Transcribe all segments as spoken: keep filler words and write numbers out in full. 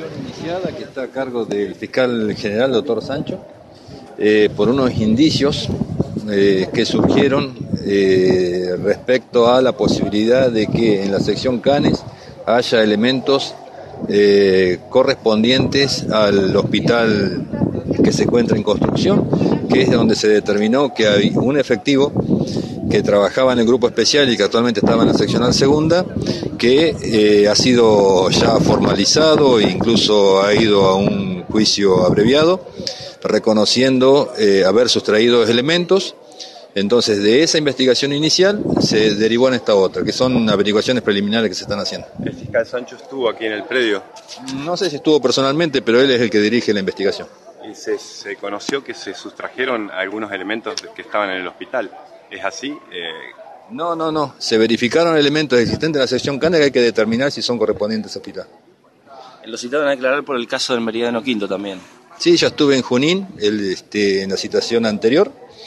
investigación iniciada que está a cargo del fiscal general, doctor Sancho, eh, por unos indicios eh, que surgieron eh, respecto a la posibilidad de que en la sección Canes haya elementos eh, correspondientes al hospital que se encuentra en construcción, que es donde se determinó que hay un efectivo que trabajaba en el grupo especial y que actualmente estaba en la seccional segunda, que eh, ha sido ya formalizado e incluso ha ido a un juicio abreviado, reconociendo eh, haber sustraído elementos. Entonces, de esa investigación inicial se derivó en esta otra, que son averiguaciones preliminares que se están haciendo. ¿El fiscal Sancho estuvo aquí en el predio? No sé si estuvo personalmente, pero él es el que dirige la investigación. ¿Y se, se conoció que se sustrajeron algunos elementos que estaban en el hospital? ¿Es así? Eh... No, no, no. Se verificaron elementos existentes en la sección Canes que hay que determinar si son correspondientes al hospital. Lo citaron a declarar por el caso del Meridiano Quinto también. Sí, yo estuve en Junín, el, este, en la citación anterior.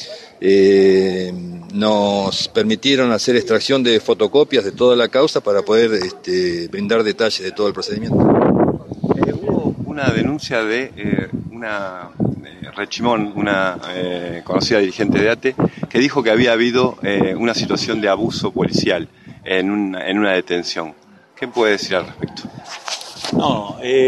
Eh, nos permitieron hacer extracción de fotocopias de toda la causa para poder este, brindar detalles de todo el procedimiento. Eh, hubo una denuncia de eh, una eh, Rechimón, una eh, conocida dirigente de A T E, que dijo que había habido eh, una situación de abuso policial en una, en una detención. ¿Qué puede decir al respecto? No, eh,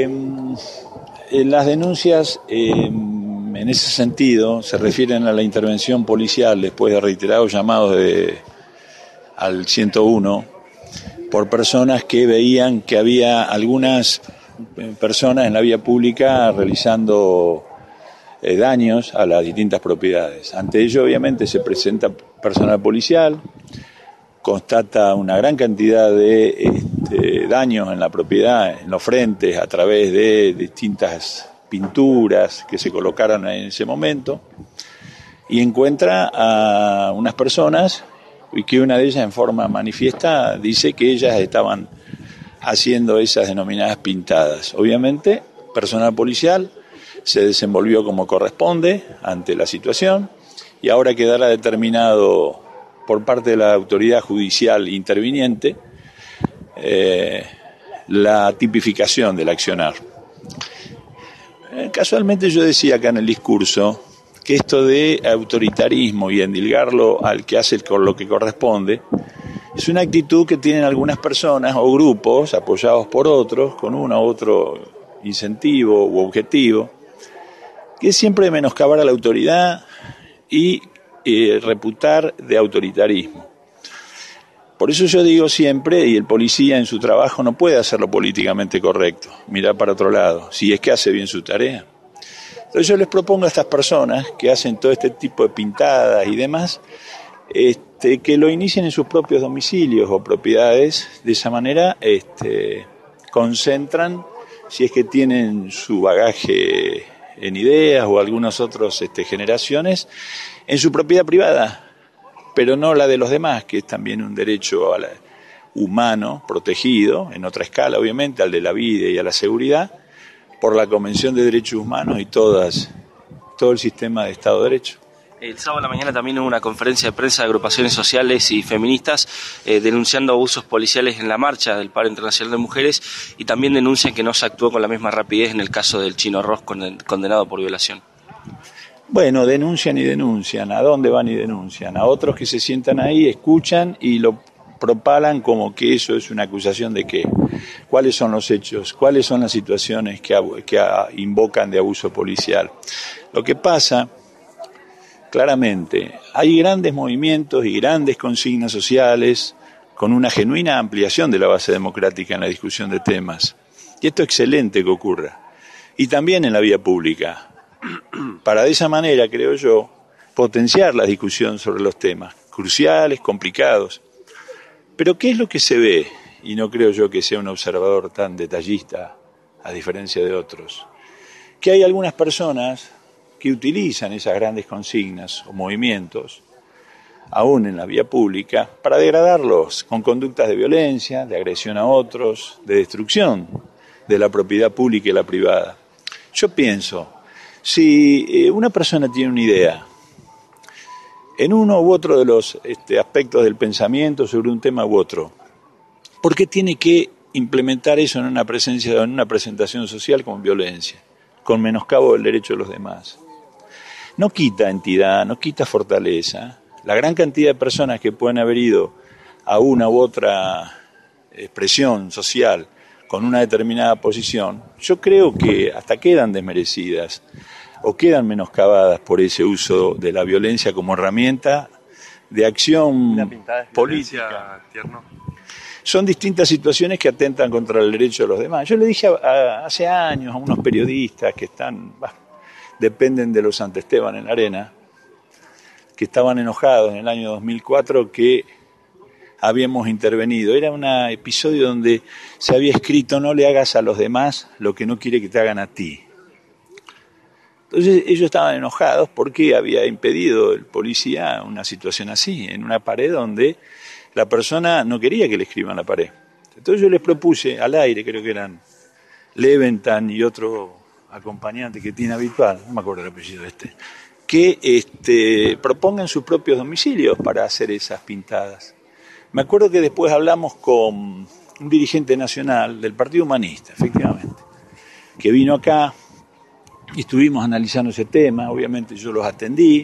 en las denuncias eh, en ese sentido se refieren a la intervención policial después de reiterados llamados de, al ciento uno por personas que veían que había algunas personas en la vía pública realizando eh, daños a las distintas propiedades. Ante ello, obviamente, se presenta personal policial, constata una gran cantidad de este, daños en la propiedad, en los frentes, a través de distintas pinturas que se colocaron en ese momento, y encuentra a unas personas y que una de ellas en forma manifiesta dice que ellas estaban haciendo esas denominadas pintadas. Obviamente, personal policial se desenvolvió como corresponde ante la situación y ahora quedará determinado por parte de la autoridad judicial interviniente eh, la tipificación del accionar. Eh, casualmente yo decía acá en el discurso que esto de autoritarismo y endilgarlo al que hace con lo que corresponde es una actitud que tienen algunas personas o grupos apoyados por otros con uno u otro incentivo u objetivo, que es siempre menoscabar a la autoridad y eh, reputar de autoritarismo. Por eso yo digo siempre, y el policía en su trabajo no puede hacerlo políticamente correcto, mirar para otro lado, si es que hace bien su tarea. Entonces yo les propongo a estas personas que hacen todo este tipo de pintadas y demás, este, que lo inicien en sus propios domicilios o propiedades. De esa manera este, concentran, si es que tienen su bagaje en ideas o algunas otras este, generaciones, en su propiedad privada, pero no la de los demás, que es también un derecho a la, humano protegido, en otra escala obviamente, al de la vida y a la seguridad, por la Convención de Derechos Humanos y todas, todo el sistema de Estado de Derecho. El sábado a la mañana también hubo una conferencia de prensa de agrupaciones sociales y feministas eh, denunciando abusos policiales en la marcha del Paro Internacional de Mujeres y también denuncian que no se actuó con la misma rapidez en el caso del Chino Ross condenado por violación. Bueno, denuncian y denuncian. ¿A dónde van y denuncian? A otros que se sientan ahí, escuchan y lo propalan como que eso es una acusación de qué. ¿Cuáles son los hechos? ¿Cuáles son las situaciones que, que invocan de abuso policial? Lo que pasa, claramente, hay grandes movimientos y grandes consignas sociales con una genuina ampliación de la base democrática en la discusión de temas. Y esto es excelente que ocurra. Y también en la vía pública. Para de esa manera, creo yo, potenciar la discusión sobre los temas cruciales, complicados. Pero ¿qué es lo que se ve? Y no creo yo que sea un observador tan detallista, a diferencia de otros. Que hay algunas personas que utilizan esas grandes consignas o movimientos, aún en la vía pública, para degradarlos con conductas de violencia, de agresión a otros, de destrucción de la propiedad pública y la privada. Yo pienso, si una persona tiene una idea en uno u otro de los este, aspectos del pensamiento sobre un tema u otro, ¿por qué tiene que implementar eso en una presencia, en una presentación social como violencia, con menoscabo del derecho de los demás. No quita entidad, no quita fortaleza. La gran cantidad de personas que pueden haber ido a una u otra expresión social con una determinada posición, yo creo que hasta quedan desmerecidas o quedan menoscabadas por ese uso de la violencia como herramienta de acción política. Tierno. Son distintas situaciones que atentan contra el derecho de los demás. Yo le dije a, a, hace años a unos periodistas que están, bah, dependen de los Santa Esteban en la Arena, que estaban enojados en el año dos mil cuatro que habíamos intervenido. Era un episodio donde se había escrito: no le hagas a los demás lo que no quiere que te hagan a ti. Entonces ellos estaban enojados porque había impedido el policía una situación así, en una pared donde la persona no quería que le escriban la pared. Entonces yo les propuse al aire, creo que eran Leventhal y otro acompañante que tiene habitual, no me acuerdo el apellido de este, que este, propongan sus propios domicilios para hacer esas pintadas. Me acuerdo que después hablamos con un dirigente nacional del Partido Humanista, efectivamente, que vino acá y estuvimos analizando ese tema. Obviamente yo los atendí.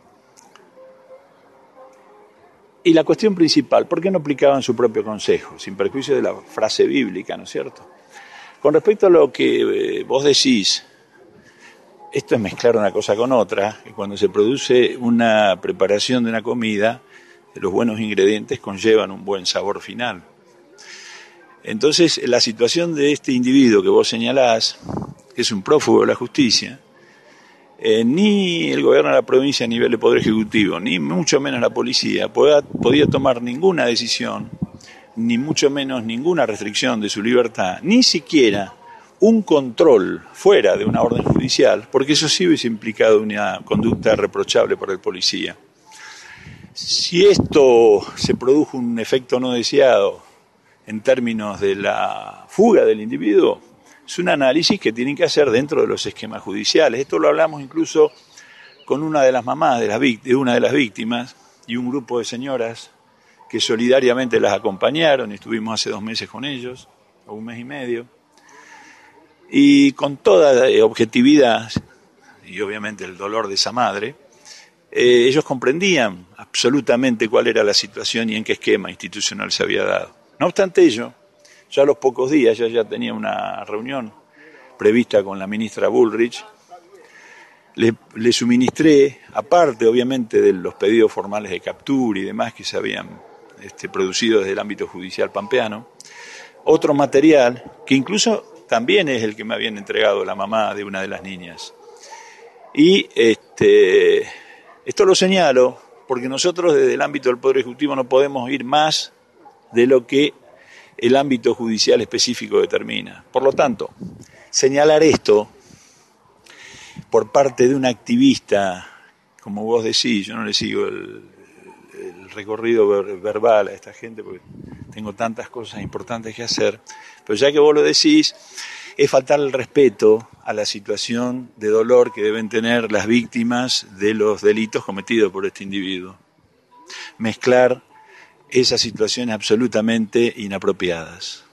Y la cuestión principal, ¿por qué no aplicaban su propio consejo? Sin perjuicio de la frase bíblica, ¿no es cierto? Con respecto a lo que eh, vos decís, esto es mezclar una cosa con otra, que cuando se produce una preparación de una comida, los buenos ingredientes conllevan un buen sabor final. Entonces, la situación de este individuo que vos señalás, que es un prófugo de la justicia, eh, ni el gobierno de la provincia a nivel de Poder Ejecutivo, ni mucho menos la policía, podía, podía tomar ninguna decisión, ni mucho menos ninguna restricción de su libertad, ni siquiera un control fuera de una orden judicial, porque eso sí hubiese implicado una conducta reprochable por el policía. Si esto se produjo un efecto no deseado en términos de la fuga del individuo, es un análisis que tienen que hacer dentro de los esquemas judiciales. Esto lo hablamos incluso con una de las mamás de, las, de una de las víctimas y un grupo de señoras que solidariamente las acompañaron, y estuvimos hace dos meses con ellos, o un mes y medio, y con toda objetividad, y obviamente el dolor de esa madre, eh, ellos comprendían absolutamente cuál era la situación y en qué esquema institucional se había dado. No obstante ello, ya a los pocos días, ya, ya tenía una reunión prevista con la ministra Bullrich, le, le suministré, aparte obviamente de los pedidos formales de captura y demás que se habían este, producido desde el ámbito judicial pampeano, otro material que incluso también es el que me habían entregado la mamá de una de las niñas. Y este, esto lo señalo porque nosotros desde el ámbito del Poder Ejecutivo no podemos ir más de lo que el ámbito judicial específico determina. Por lo tanto, señalar esto por parte de un activista, como vos decís, yo no le sigo el, el recorrido ver, verbal a esta gente porque tengo tantas cosas importantes que hacer, pero ya que vos lo decís, es faltar el respeto a la situación de dolor que deben tener las víctimas de los delitos cometidos por este individuo. Mezclar esas situaciones absolutamente inapropiadas.